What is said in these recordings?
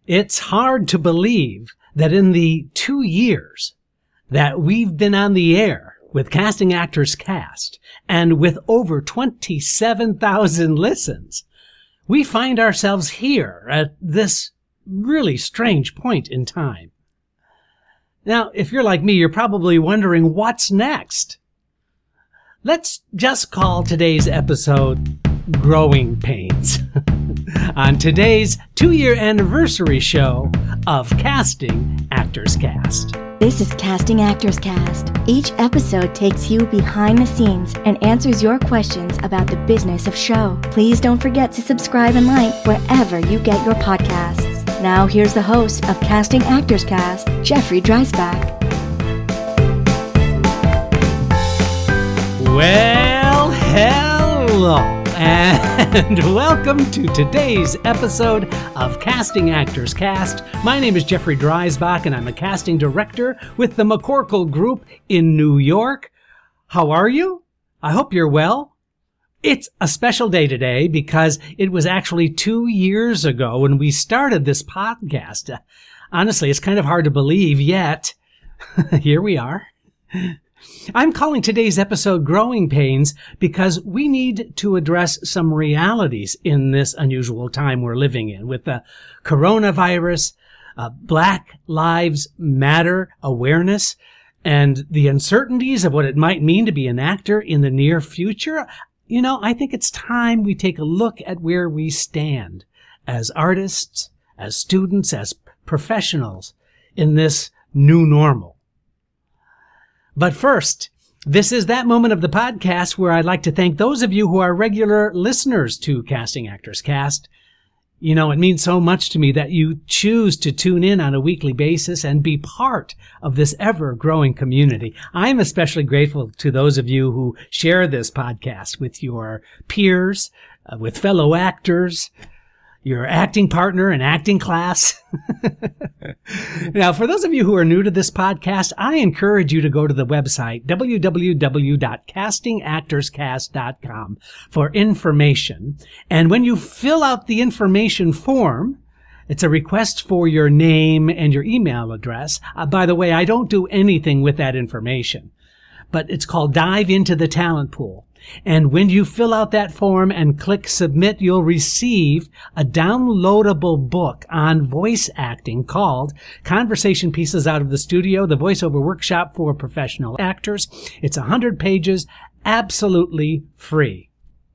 It's hard to believe that in the 2 years that we've been on the air with Casting Actors Cast and with over 27,000 listens, we find ourselves here at this really strange point in time. Now, if you're like me, you're probably wondering what's next. Let's just call today's episode Growing Pains. On today's 2-year anniversary show of Casting Actors Cast. This is Casting Actors Cast. Each episode takes you behind the scenes and answers your questions about the business of show. Please don't forget to subscribe and like wherever you get your podcasts. Now here's the host of Casting Actors Cast, Jeffrey Dreisbach. Well, hello, and welcome to today's episode of Casting Actors Cast. My name is Jeffrey Dreisbach, and I'm a casting director with the McCorkle Group in New York. How are you? I hope you're well. It's a special day today because it was actually 2 years ago when we started this podcast. Honestly, it's kind of hard to believe, yet here we are. I'm calling today's episode Growing Pains because we need to address some realities in this unusual time we're living in with the coronavirus, Black Lives Matter awareness, and the uncertainties of what it might mean to be an actor in the near future. You know, I think it's time we take a look at where we stand as artists, as students, as professionals in this new normal. But first, this is that moment of the podcast where I'd like to thank those of you who are regular listeners to Casting Actors Cast. You know, it means so much to me that you choose to tune in on a weekly basis and be part of this ever-growing community. I'm especially grateful to those of you who share this podcast with your peers, with fellow actors, your acting partner in acting class. Now, for those of you who are new to this podcast, I encourage you to go to the website, www.castingactorscast.com, for information. And when you fill out the information form, it's a request for your name and your email address. By the way, I don't do anything with that information, but it's called Dive into the Talent Pool. And when you fill out that form and click submit, you'll receive a downloadable book on voice acting called Conversation Pieces Out of the Studio, the Voiceover Workshop for Professional Actors. It's 100 pages, absolutely free.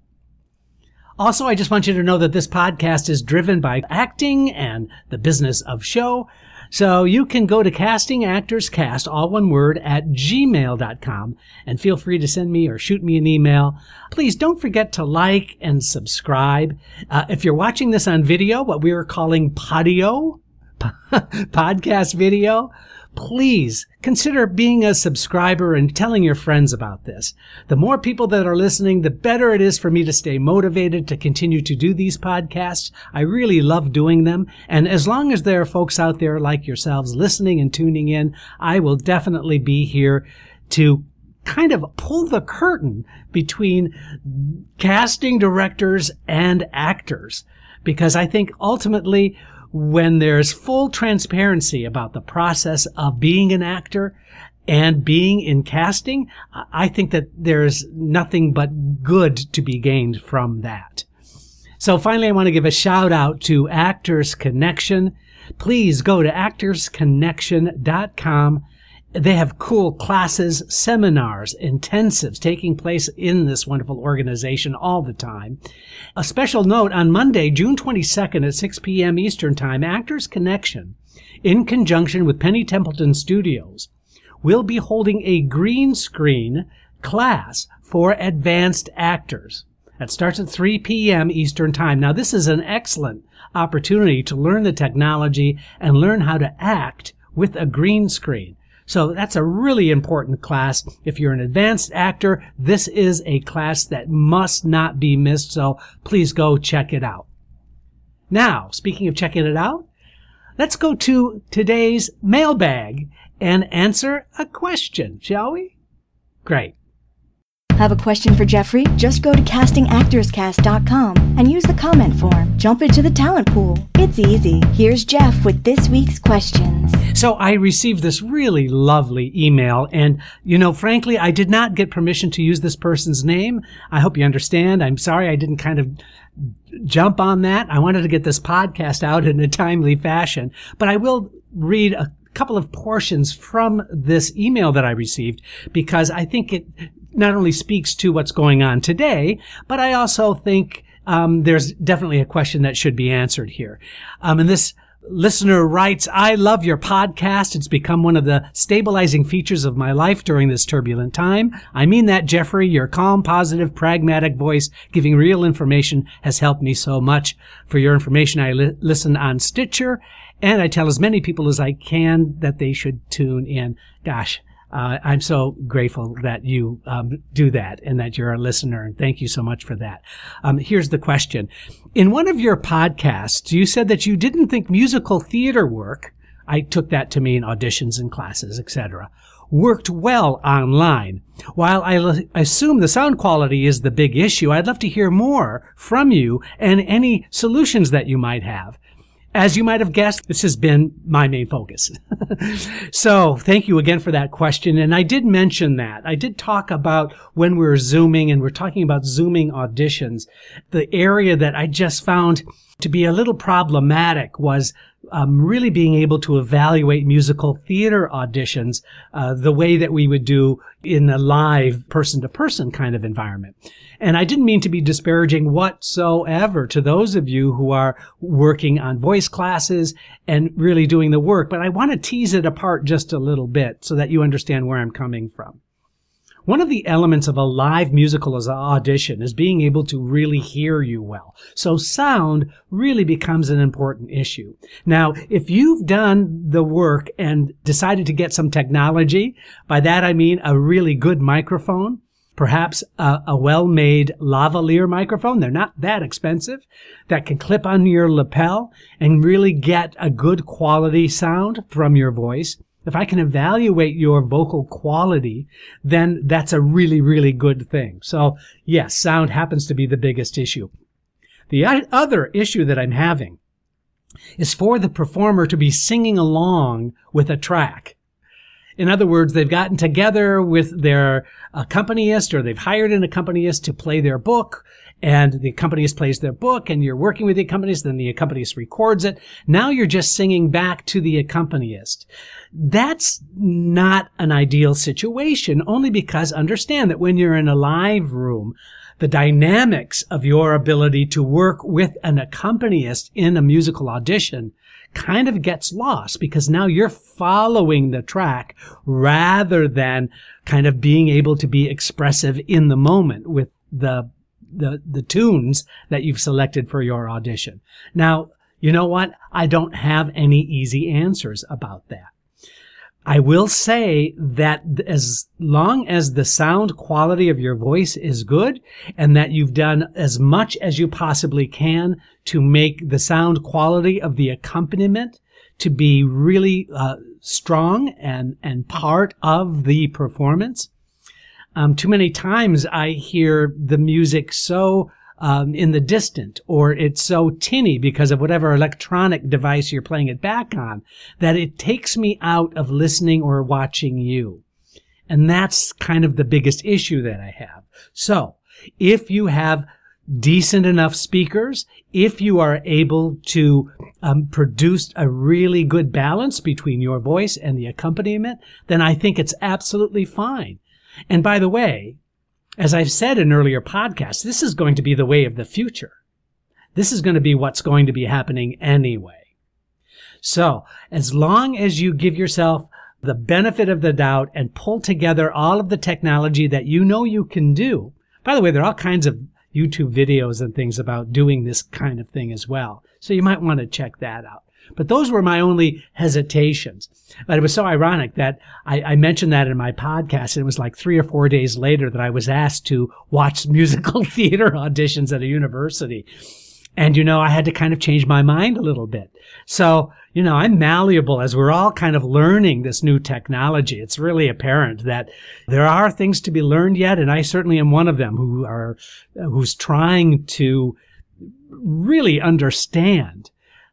Also, I just want you to know that this podcast is driven by acting and the business of show. So you can go to Casting Actors Cast, all one word, at gmail.com, and feel free to send me or shoot me an email. Please don't forget to like and subscribe. If you're watching this on video, what we are calling Podio, podcast video, please consider being a subscriber and telling your friends about this. The more people that are listening, the better it is for me to stay motivated to continue to do these podcasts. I really love doing them. And as long as there are folks out there like yourselves listening and tuning in, I will definitely be here to kind of pull the curtain between casting directors and actors. Because I think ultimately, when there's full transparency about the process of being an actor and being in casting, I think that there's nothing but good to be gained from that. So finally, I want to give a shout out to Actors Connection. Please go to actorsconnection.com. They have cool classes, seminars, intensives taking place in this wonderful organization all the time. A special note, on Monday, June 22nd at 6 p.m. Eastern Time, Actors Connection, in conjunction with Penny Templeton Studios, will be holding a green screen class for advanced actors. That starts at 3 p.m. Eastern Time. Now, this is an excellent opportunity to learn the technology and learn how to act with a green screen. So that's a really important class. If you're an advanced actor, this is a class that must not be missed, so please go check it out. Now, speaking of checking it out, let's go to today's mailbag and answer a question, shall we? Great. Have a question for Jeffrey? Just go to castingactorscast.com and use the comment form. Jump into the talent pool. It's easy. Here's Jeff with this week's questions. So I received this really lovely email, and, frankly, I did not get permission to use this person's name. I hope you understand. I'm sorry I didn't kind of jump on that. I wanted to get this podcast out in a timely fashion, but I will read a couple of portions from this email that I received because I think it not only speaks to what's going on today, but I also think there's definitely a question that should be answered here. And this listener writes, I love your podcast. It's become one of the stabilizing features of my life during this turbulent time. I mean that, Jeffrey. Your calm, positive, pragmatic voice giving real information has helped me so much. For your information, I listen on Stitcher, and I tell as many people as I can that they should tune in. Gosh, I'm so grateful that you do that and that you're a listener, and thank you so much for that. Here's the question. In one of your podcasts, you said that you didn't think musical theater work, I took that to mean auditions and classes, etc., worked well online. While I assume the sound quality is the big issue, I'd love to hear more from you and any solutions that you might have. As you might have guessed, this has been my main focus. So thank you again for that question. And I did mention that. I did talk about when we're Zooming and we're talking about Zooming auditions. The area that I just found to be a little problematic was really being able to evaluate musical theater auditions the way that we would do in a live person-to-person kind of environment. And I didn't mean to be disparaging whatsoever to those of you who are working on voice classes and really doing the work, but I want to tease it apart just a little bit so that you understand where I'm coming from. One of the elements of a live musical audition is being able to really hear you well. So sound really becomes an important issue. Now, if you've done the work and decided to get some technology, by that I mean a really good microphone, perhaps a well-made lavalier microphone, they're not that expensive, that can clip on your lapel and really get a good quality sound from your voice. If I can evaluate your vocal quality, then that's a really, really good thing. So yes, sound happens to be the biggest issue. The other issue that I'm having is for the performer to be singing along with a track. In other words, they've gotten together with their accompanist, or they've hired an accompanist to play their book, and the accompanist plays their book, and you're working with the accompanist, then the accompanist records it. Now you're just singing back to the accompanist. That's not an ideal situation, only because understand that when you're in a live room, the dynamics of your ability to work with an accompanist in a musical audition kind of gets lost, because now you're following the track rather than kind of being able to be expressive in the moment with the tunes that you've selected for your audition. Now, you know what? I don't have any easy answers about that. I will say that as long as the sound quality of your voice is good and that you've done as much as you possibly can to make the sound quality of the accompaniment to be really strong and part of the performance. Too many times I hear the music so in the distant, or it's so tinny because of whatever electronic device you're playing it back on, that it takes me out of listening or watching you. And that's kind of the biggest issue that I have. So if you have decent enough speakers, if you are able to produce a really good balance between your voice and the accompaniment, then I think it's absolutely fine. And by the way, as I've said in earlier podcasts, this is going to be the way of the future. This is going to be what's going to be happening anyway. So as long as you give yourself the benefit of the doubt and pull together all of the technology that you know you can do. By the way, there are all kinds of YouTube videos and things about doing this kind of thing as well. So you might want to check that out. But those were my only hesitations. But it was so ironic that I mentioned that in my podcast. And it was like 3 or 4 days later that I was asked to watch musical theater auditions at a university. And, I had to kind of change my mind a little bit. So, I'm malleable as we're all kind of learning this new technology. It's really apparent that there are things to be learned yet, and I certainly am one of them who's trying to really understand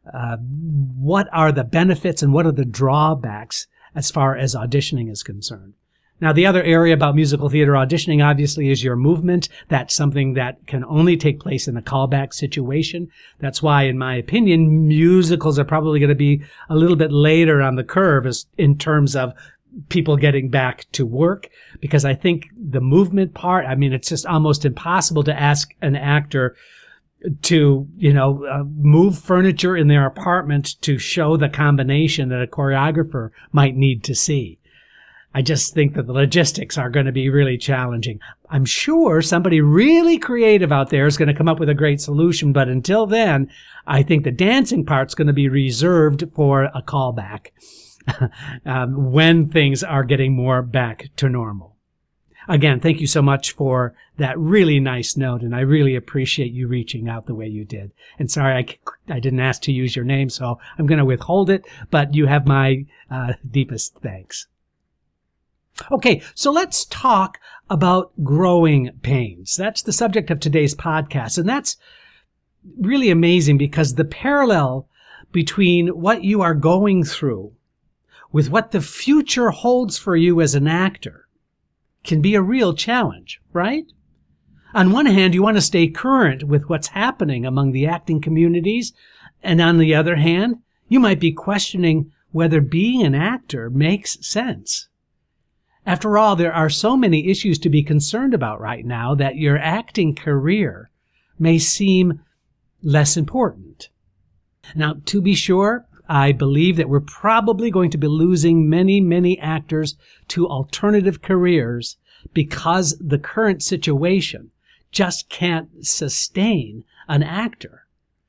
what are the benefits and what are the drawbacks as far as auditioning is concerned. Now, the other area about musical theater auditioning, obviously, is your movement. That's something that can only take place in a callback situation. That's why, in my opinion, musicals are probably going to be a little bit later on the curve in terms of people getting back to work, because I think the movement part, it's just almost impossible to ask an actor to, move furniture in their apartment to show the combination that a choreographer might need to see. I just think that the logistics are going to be really challenging. I'm sure somebody really creative out there is going to come up with a great solution, but until then, I think the dancing part's going to be reserved for a callback when things are getting more back to normal. Again, thank you so much for that really nice note, and I really appreciate you reaching out the way you did. And sorry, I didn't ask to use your name, so I'm going to withhold it, but you have my deepest thanks. Okay, so let's talk about growing pains. That's the subject of today's podcast, and that's really amazing because the parallel between what you are going through with what the future holds for you as an actor can be a real challenge, right? On one hand, you want to stay current with what's happening among the acting communities, and on the other hand, you might be questioning whether being an actor makes sense. After all, there are so many issues to be concerned about right now that your acting career may seem less important. Now, to be sure, I believe that we're probably going to be losing many, many actors to alternative careers because the current situation just can't sustain an actor.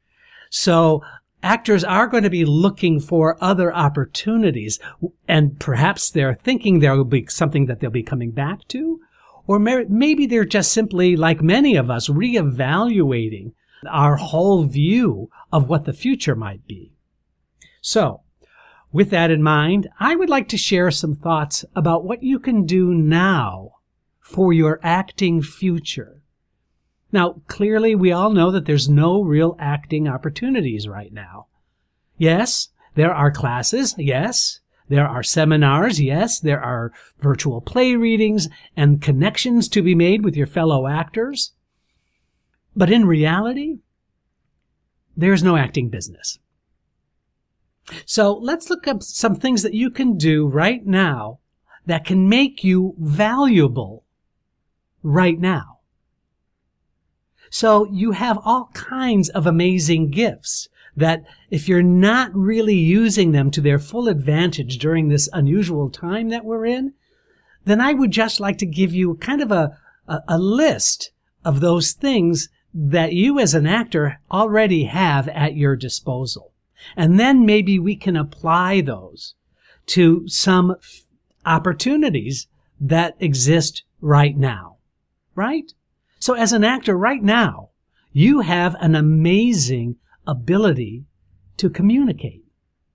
So actors are going to be looking for other opportunities, and perhaps they're thinking there will be something that they'll be coming back to, or maybe they're just simply, like many of us, reevaluating our whole view of what the future might be. So, with that in mind, I would like to share some thoughts about what you can do now for your acting future. Now, clearly, we all know that there's no real acting opportunities right now. Yes, there are classes. Yes, there are seminars. Yes, there are virtual play readings and connections to be made with your fellow actors. But in reality, there's no acting business. So let's look up some things that you can do right now that can make you valuable right now. So you have all kinds of amazing gifts that if you're not really using them to their full advantage during this unusual time that we're in, then I would just like to give you kind of a list of those things that you as an actor already have at your disposal. And then maybe we can apply those to some opportunities that exist right now, right? So as an actor right now, you have an amazing ability to communicate.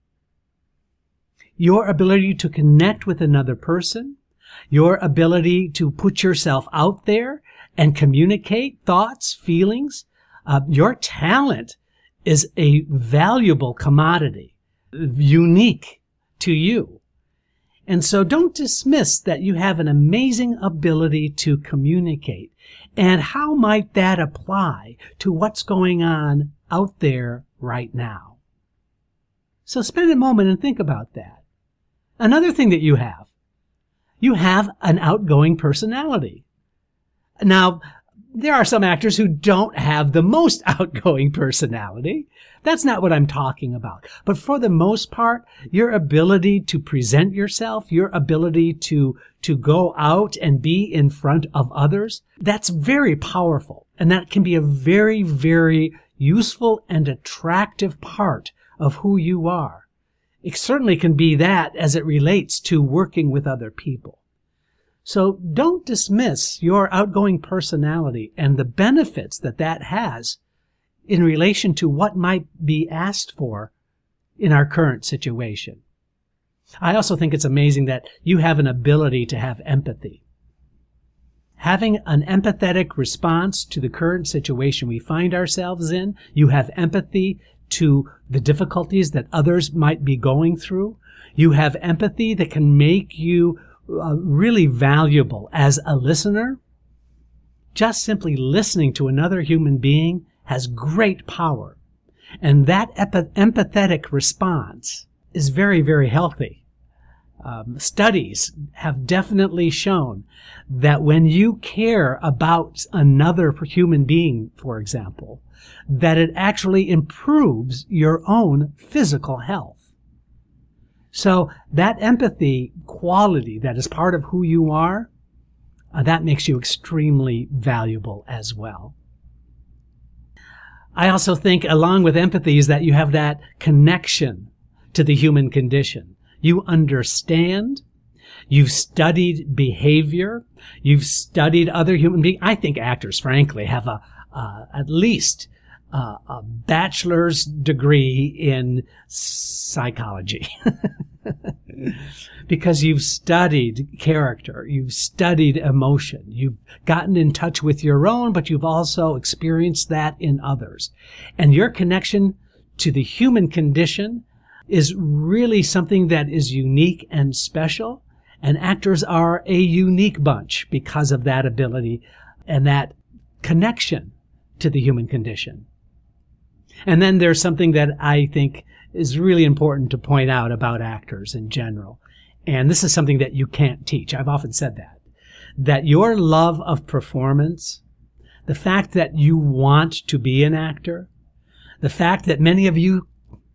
Your ability to connect with another person, your ability to put yourself out there and communicate thoughts, feelings. Your talent is a valuable commodity, unique to you. And so don't dismiss that you have an amazing ability to communicate. And how might that apply to what's going on out there right now? So spend a moment and think about that. Another thing that you have an outgoing personality. Now, there are some actors who don't have the most outgoing personality. That's not what I'm talking about. But for the most part, your ability to present yourself, your ability to go out and be in front of others, that's very powerful. And that can be a very, very useful and attractive part of who you are. It certainly can be that as it relates to working with other people. So don't dismiss your outgoing personality and the benefits that has in relation to what might be asked for in our current situation. I also think it's amazing that you have an ability to have empathy. Having an empathetic response to the current situation we find ourselves in, you have empathy to the difficulties that others might be going through. You have empathy that can make you really valuable as a listener. Just simply listening to another human being has great power. And that empathetic response is very, very healthy. Studies have definitely shown that when you care about another human being, for example, that it actually improves your own physical health. So that empathy quality that is part of who you are, that makes you extremely valuable as well. I also think along with empathy is that you have that connection to the human condition. You understand. You've studied behavior. You've studied other human beings. I think actors, frankly, have at least a bachelor's degree in psychology. Because you've studied character, you've studied emotion, you've gotten in touch with your own, but you've also experienced that in others. And your connection to the human condition is really something that is unique and special. And actors are a unique bunch because of that ability and that connection to the human condition. And then there's something that I think is really important to point out about actors in general. And this is something that you can't teach. I've often said that your love of performance, the fact that you want to be an actor, the fact that many of you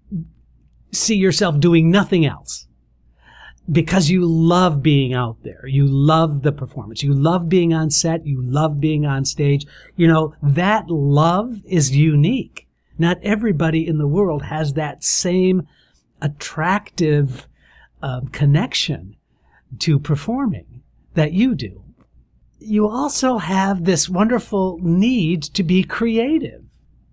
see yourself doing nothing else because you love being out there. You love the performance. You love being on set. You love being on stage. You know, that love is unique. Not everybody in the world has that same attractive connection to performing that you do. You also have this wonderful need to be creative.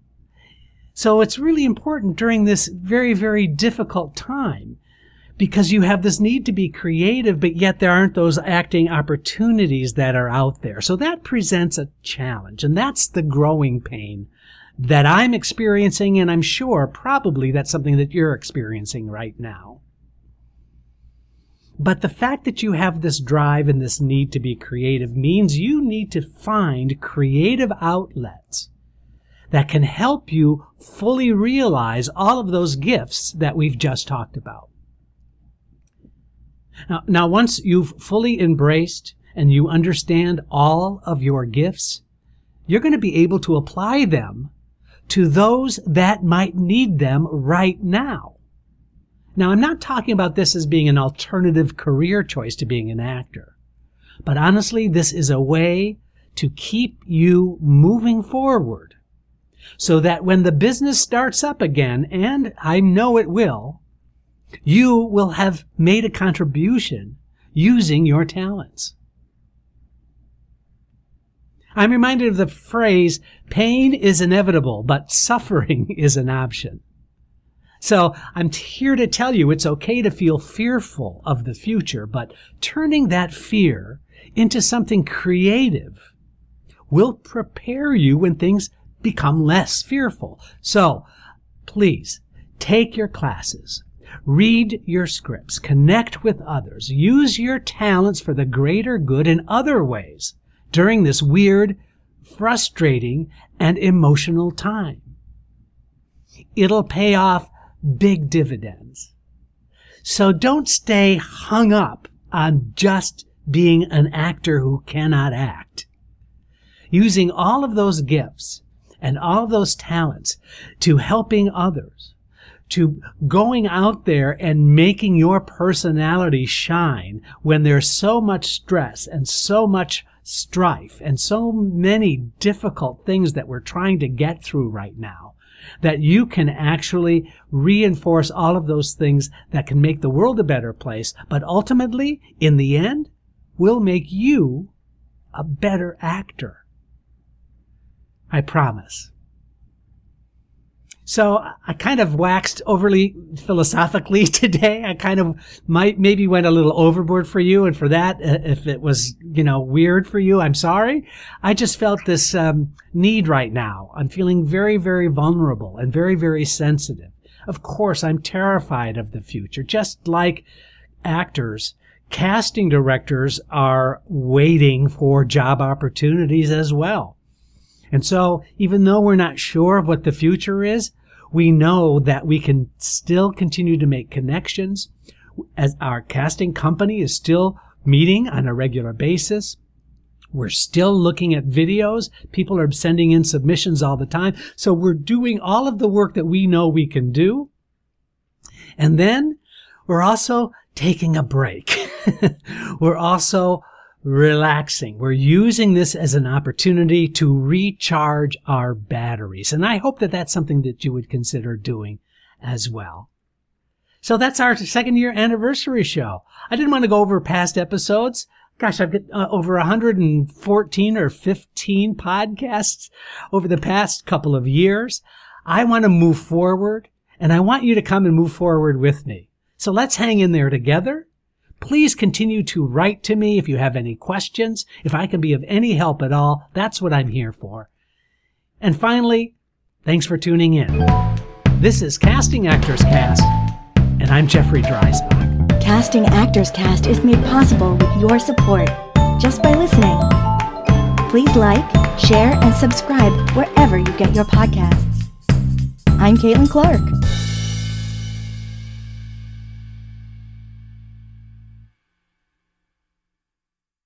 So it's really important during this very, very difficult time because you have this need to be creative, but yet there aren't those acting opportunities that are out there. So that presents a challenge, and that's the growing pain that I'm experiencing, and I'm sure probably that's something that you're experiencing right now. But the fact that you have this drive and this need to be creative means you need to find creative outlets that can help you fully realize all of those gifts that we've just talked about. Now, once you've fully embraced and you understand all of your gifts, you're going to be able to apply them to those that might need them right now. Now, I'm not talking about this as being an alternative career choice to being an actor. But honestly, this is a way to keep you moving forward so that when the business starts up again, and I know it will, you will have made a contribution using your talents. I'm reminded of the phrase, pain is inevitable, but suffering is an option. So I'm here to tell you it's okay to feel fearful of the future, but turning that fear into something creative will prepare you when things become less fearful. So please take your classes, read your scripts, connect with others, use your talents for the greater good in other ways during this weird, frustrating, and emotional time. It'll pay off big dividends. So don't stay hung up on just being an actor who cannot act. Using all of those gifts and all of those talents to helping others, to going out there and making your personality shine when there's so much stress and so much strife and so many difficult things that we're trying to get through right now, that you can actually reinforce all of those things that can make the world a better place, but ultimately, in the end, will make you a better actor. I promise. So I kind of waxed overly philosophically today. I kind of maybe went a little overboard for you. And for that, if it was, weird for you, I'm sorry. I just felt this need right now. I'm feeling very, very vulnerable and very, very sensitive. Of course, I'm terrified of the future, just like actors. Casting directors are waiting for job opportunities as well. And so even though we're not sure of what the future is, we know that we can still continue to make connections, as our casting company is still meeting on a regular basis. We're still looking at videos. People are sending in submissions all the time. So we're doing all of the work that we know we can do. And then we're also taking a break. We're also relaxing. We're using this as an opportunity to recharge our batteries. And I hope that that's something that you would consider doing as well. So that's our 2nd-year anniversary show. I didn't want to go over past episodes. Gosh, I've got over 114 or 15 podcasts over the past couple of years. I want to move forward, and I want you to come and move forward with me. So let's hang in there together. Please continue to write to me if you have any questions. If I can be of any help at all, that's what I'm here for. And finally, thanks for tuning in. This is Casting Actors Cast, and I'm Jeffrey Dreisbach. Casting Actors Cast is made possible with your support, just by listening. Please like, share, and subscribe wherever you get your podcasts. I'm Caitlin Clark.